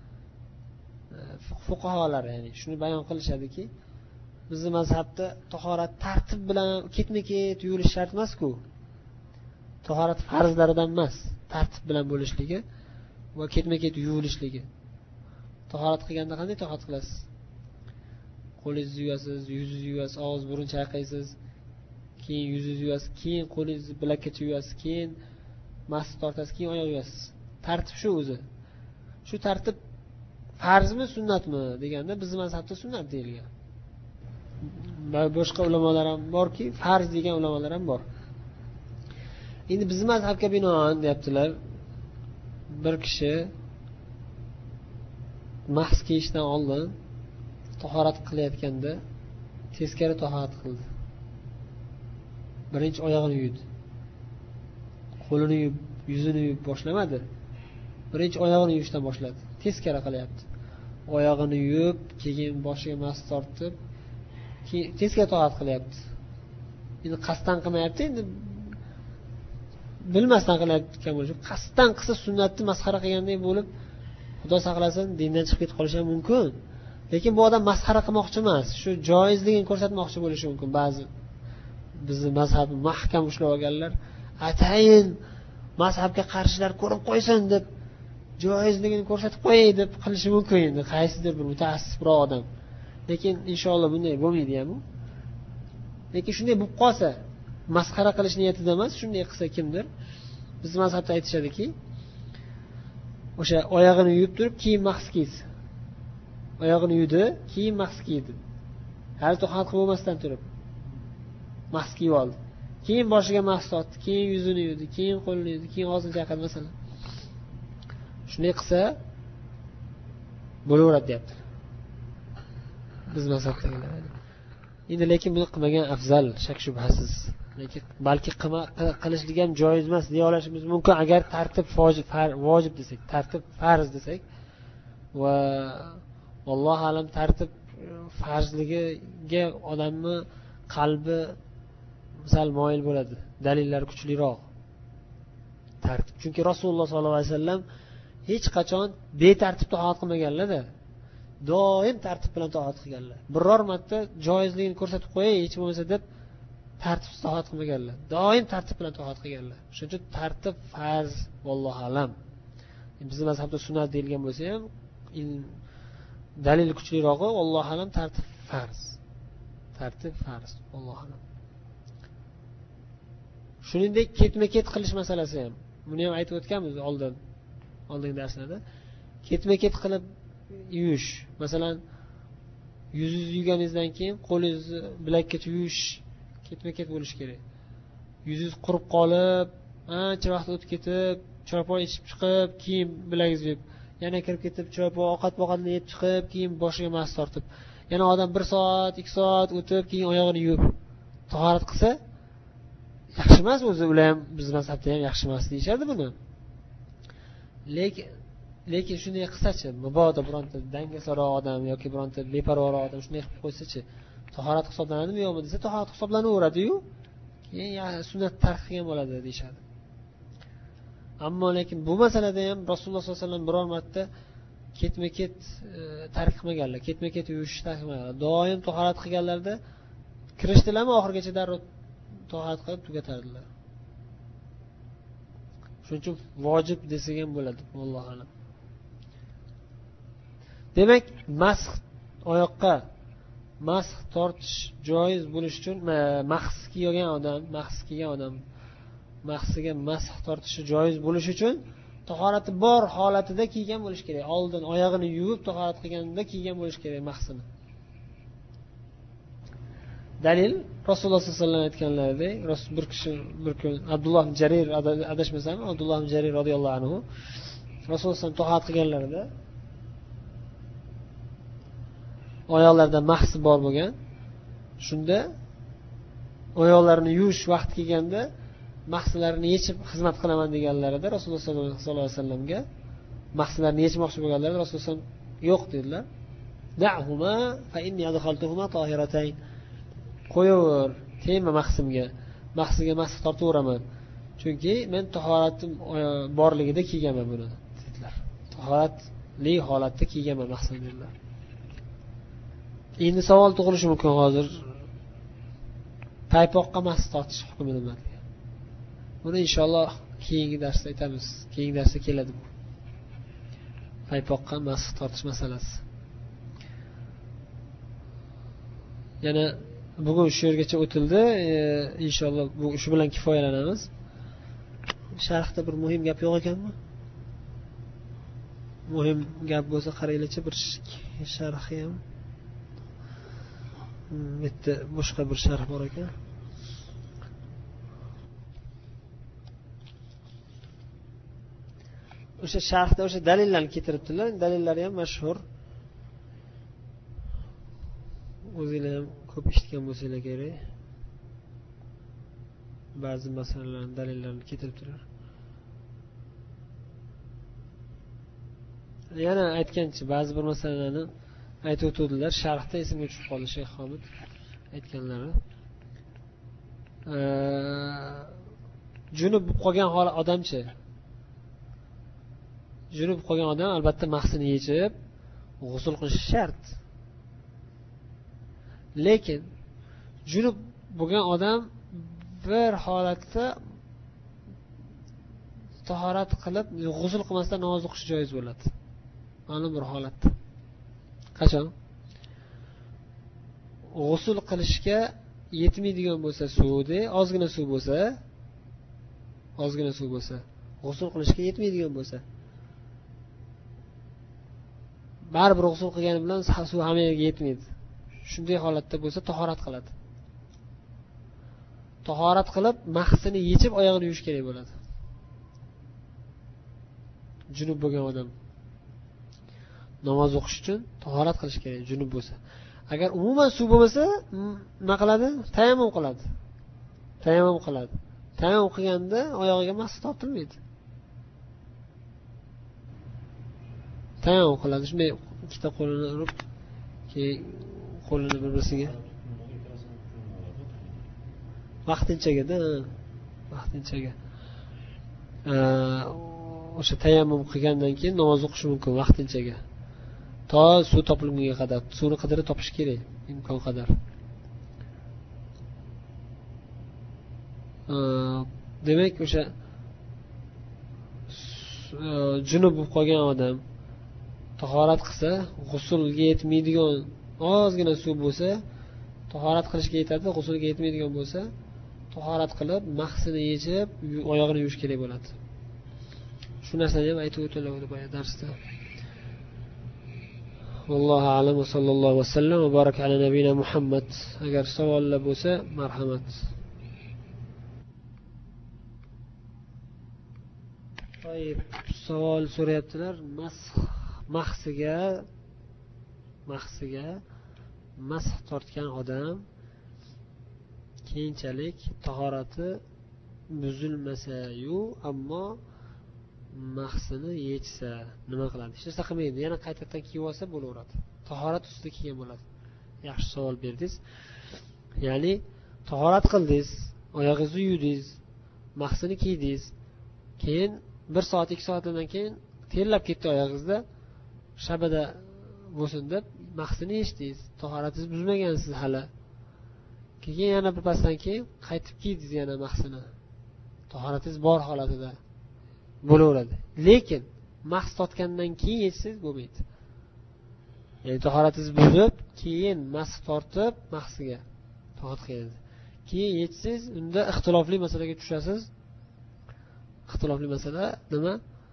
Fuqaholar ya'ni shuni bayon qilishadiki, bizning mazhabda tahorat tartib bilan ketma-ket yuvilish shart emas-ku. Tahorat farzlaridan emas, tartib bilan bo'lishligi va ketma-ket yuvilishligi. Tahorat qilganda qanday tahorat qilasiz? Qo'lingizni yuvasiz, yuzingizni yuvasiz, og'iz burun chayqaysiz, keyin yuzingizni yuvasiz, keyin qo'lingizni bilakkacha yuvasiz, keyin mas tortasiz, keyin oyoq yuvasiz. Tartib shu o'zi. Shu tartib farzmi, sunnatmi deganda bizning mazhabda sunnat deyilgan. Boshqa ulamolar ham borki, farz degan ulamolar ham bor. Endi bizning mazhabga binoan deyaptilar, bir kishi mahs kiyishdan oldin tahorat qilayotganda teskari tahorat qildi. Birinchi oyog'ini yuvdi. Qo'lini yuvib, yuzini yuvib boshlamadi. Birinchi oyog'ini yuvishdan boshladi. Teskari qilyapti. Oyog'ini yuvib, keyin boshiga mas tortib, keyin teskari tahorat qilyapti. Endi qasddan qilmayapti, endi bilmasdan qilayotgan bo'lishi. Qasddan qilsa sunnatni masxara qilgandek bo'lib, Xudo saqlasin, dindan chiqib ketib qolishi ham mumkin. Lekin bu odam masxara qilmoqchi emas, shu joizligini ko'rsatmoqchi bo'lishi mumkin. Ba'zi bizning mazhabni mahkam ushlab olganlar, atayin mazhabga qarshilar ko'rib qo'ysin deb joizligini ko'rsatib qo'yay deb qilishi mumkin endi qaysidir bir mutaassibroq odam. Lekin inshaalloh bunday bo'lmaydi ham u. Lekin shunday bo'lib qolsa, masxara qilish niyatida emas, shunday qilsa kimdir, bizning mazhabda aytishadiki, o'sha oyog'ini yuvib turib, keyin mahs kiydi. Oyog'ini yuvdi, keyin mahs kiydi. Hali tahorat qilib bo'lmasdan turib mahs kiyib oldi. Keyin boshiga mahs tortdi, keyin yuzini yuvdi, keyin qo'lini yuvdi, keyin og'zini chayqadi masalan. Shunday qilsa bo'laveradi deyapti. Biz mazhabdagilar. Endi lekin buni qilmagan afzal, shak shubhasiz. Lekin balki qilishlik ham joiz emas deya olishimiz mumkin agar tartib vojib desak, tartib farz desak va vallohu alam tartib farzligiga odamni qalbi sal moyil bo'ladi. Dalillar kuchliroq. Tartib. Chunki Rasululloh sollallohu alayhi vasallam hech qachon betartib tahorat qilmaganlar-da. Doim tartib bilan tahorat qilganlar. Biror marta joizligini ko'rsatib qo'yay, hech bo'lmasa deb tartibsiz toat qilmaganlar, doim tartib bilan toat qilganlar. Shuning uchun tartib farz, vallohu alam. Bizning mazhabda sunnat deyilgan bo'lsa ham dalil kuchlirog'i, vallohu alam, tartib farz. Tartib farz, vallohu alam. Shuningdek, ketma-ket qilish masalasi ham. Buni ham aytib o'tganmiz oldingi darslarda. Ketma-ket qilib yuvish. Masalan, yuzingizni yuvganingizdan keyin qo'lingizni bilakkacha yuvish ketma-ket bo'lishi kerak. Yuzingiz qurib qolib, ancha vaqt o'tib ketib, choypoy ichib chiqib, keyin bilagingizni yuvib, yana kirib ketib, choypoy ovqat-ovqatni yeb chiqib, keyin boshiga mas tortib, yana odam 1 soat, 2 soat o'tib, keyin oyog'ini yuvib tahorat qilsa, yaxshi emas o'zi. Ular ham biz mazhabda ham yaxshi emas deyshadi buni. Lekin shunday qilsa-chi, mabodo bironta dangasaroq odam yoki bironta beparvoroq odam shunday qilib qo'ysa-chi, tahorat hisoblanadimi yo'qmi desa, tahorat hisoblanaveradi-yu, keyin sunnat tark qilgan bo'ladi deyshadi. Ammo lekin bu masalada ham Rasululloh sollallohu alayhi vasallam biror marta ketma-ket tark qilmaganlar, ketma-ket yuvishni tark qilmaganlar. Doim tahorat qilganlarda kirishdilarmi, oxirgacha darrov tahorat qilib tugatardilar. Shuning uchun vojib desak ham bo'ladi, vallohu alam. Demak, masx oyoqqa masx tortish joiz bo'lish uchun mahs kiygan odam, mahsiga masx tortishi joiz bo'lish uchun tahorati bor holatida kiygan bo'lish kerak. Oldin oyog'ini yuvib tahorat qilganda kiygan bo'lish kerak mahsini. Dalil Rasululloh sollallohu alayhi vasallam aytganlaridek, bir kun Abdulloh ibn Jarir, adashmasam, Abdulloh ibn Jarir radhiyallohu anhu Rasululloh sollallohu tahorat qilganlarida oyoqlarida mahsi bor bo'lgan. Shunda oyoqlarini yuvish vaqti kelganda mahsilarini yechib xizmat qilaman deganlarida Rasululloh sollallohu alayhi vasallamga mahsilarini yechmoqchi bo'lganlarida Rasululloh sollallohu alayhi vasallam yo'q dedilar. Da'huma fa inni adkhaltuhuma tahiratayn. Qo'yaver, tegma mahsiga mahsi tortaveraman. Chunki men tahoratim borligida kiyganman buni dedilar. Tahoratli holatda kiyganman mahsini dedilar. Endi savol tug'ilishi mumkin hozir. Paypoqqa mas tortish hukmi nima degan. Buni inshaalloh keyingi darsda aytamiz. Keyingi darsda keladi bu. Paypoqqa mas tortish masalasi. Yana bugun shu yergacha o'tildi. Inshaalloh bu shu bilan kifoyalanamiz. Sharhda bir muhim gap yo'q ekanmi? Muhim gap bo'lsa qaranglarchi, bir sharhi ham. Bitta boshqa bir sharh bor ekan. O'sha sharhda o'sha dalillarni keltiribdilar. Dalillari ham mashhur. O'zinglar ham ko'p eshitgan bo'lsanglar kerak. Ba'zi masalalarning dalillarini keltiribdilar. Yana aytgancha ba'zi bir masalalarni aytib o'tdilar. Sharhda esimga tushib qoldi Shayx Hamid aytganlari. Junub qolgan odamchi. Junub qolgan odam albatta mahsini yechib g'usl qilishi shart. Lekin junub bo'lgan odam bir holatda tahorat qilib g'usl qilmasdan namoz o'qish joiz bo'ladi. Ma'lum bir holatda. Qachon? G'usl qilishga yetmaydigan bo'lsa suvda, ozgina suv bo'lsa, g'usl qilishga yetmaydigan bo'lsa, baribir g'usl qilgani bilan suv hammaga yetmaydi. Shunday holatda bo'lsa tahorat qiladi. Tahorat qilib, mahsini yechib oyog'ini yuvish kerak bo'ladi. Junub bo'lgan odam namoz o'qish uchun tahorat qilish kerak, junub bo'lsa. Agar umuman suv bo'lmasa, nima qiladi? Tayammum qiladi. Tayammum qilganda oyog'iga mahs tortilmaydi. Tayammum qiladi. Shunday ikkita qo'lini urib, keyin qo'lini bir-birisiga vaqtinchaga o'sha tayammum qilgandan keyin namoz o'qish mumkin vaqtinchaga. To suv topilgunga qadar, suvni qidirib topish kerak imkon qadar. demak o'sha junub bo'lib qolgan odam tahorat qilsa, g'usulga yetmaydigan ozgina suv bo'lsa, tahorat qilishga yetadi, g'usulga yetmaydigan bo'lsa, tahorat qilib, mahsini yechib, oyog'ini yuvish kerak bo'ladi. Shu narsani ham aytib o'tiladi boya darsda. Vallohu a'lam va sallallohu vasallam va baraka ala nabiyina Muhammad. Agar savollar bo'lsa, marhamat. To'yib, savol so'rayaptilar. Mahsiga masx tortgan odam keyinchalik tahorati buzilmasa-yu, ammo mahsini yechsa nima qiladi? Hech narsa qilmaydi. Yana qaytadan kiyib olsa bo'laveradi. Tahorat ustida kiygan bo'ladi. Yaxshi savol berdingiz. Ya'ni tahorat qildingiz, oyog'ingizni yuvdingiz, mahsini kiydingiz. Keyin 1 soat, 2 soatdan keyin terlab ketdi oyog'ingizda. Shabada bo'lsin deb mahsini yechdingiz. Tahoratingiz buzmagansiz hali. Keyin yana bir pasdan keyin qaytib kiydingiz yana mahsini. Tahoratingiz bor holatida bo'laveradi. Lekin mahs tortgandan keyin yechsangiz bo'lmaydi. Ya'ni tahoratingiz buzib, keyin mahs tortib mahsiga tahorat qilasiz. Keyin yechsangiz, unda ixtilofli masalaga tushasiz. Ixtilofli masala nima?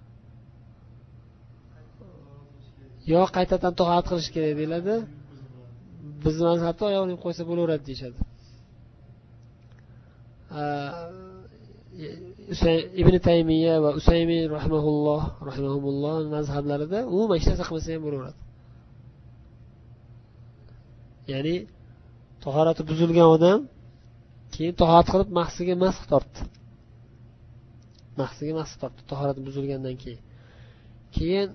Yo qaytadan tahorat qilish kerak deyiladi. Biz mazhabda oyoqni qo'ysa bo'laveradi deyshadi. Ibn Taymiya va Usaymin rahimahumulloh mazhablarida umuman hech narsa qilmasa ham bo'laveradi. Ya'ni tahorati buzilgan odam keyin tahorat qilib mahsiga masx tortdi. Tahorati buzilgandan keyin. Keyin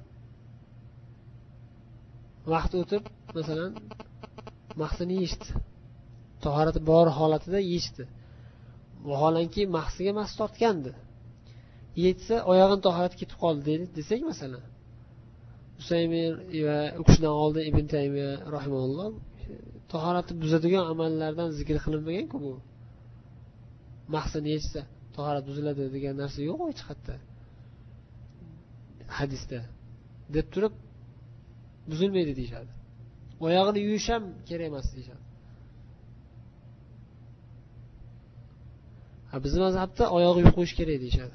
vaqt o'tib, masalan, mahsini yechdi. Tahorati bor holatida yechdi. Vaholanki mahsiga mas tortgandi. Yetsa oyog'in tahorati ketib qoldi deydi, desak masalan. Usaymin va u kishidan oldin Ibn Taymiya rahimahulloh tahorati buzadigan amallardan zikr qilinmagan-ku bu. Mahsini yechsa tahorat buziladi degan narsa yo'q hech qayerda. Hadisda deb turib buzilmaydi deyshadi. Oyog'ini yuvish ham kerak emas deyshadi. Bizning mazhabda oyog'i yuvib qo'yish kerak deyshadi.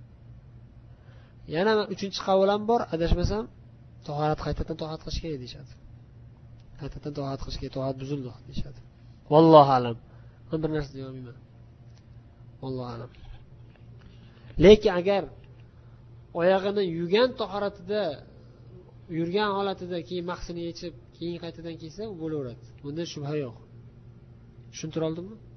Yana 3-qavl ham bor, adashmasam, qaytadan tahorat qilish kerak deyshadi. Qaytadan tahorat qilish kerak, tahorat buzildi deyshadi. Vallohu a'lam. Men bir narsa deya olmayman. Vallohu a'lam. Lekin agar oyog'ini yuvgan tahoratida yurgan holatida keyin mahsini yechib, keyin qaytadan kiysa, u bo'laveradi. Bunda shubha yo'q. Tushuntira oldimmi?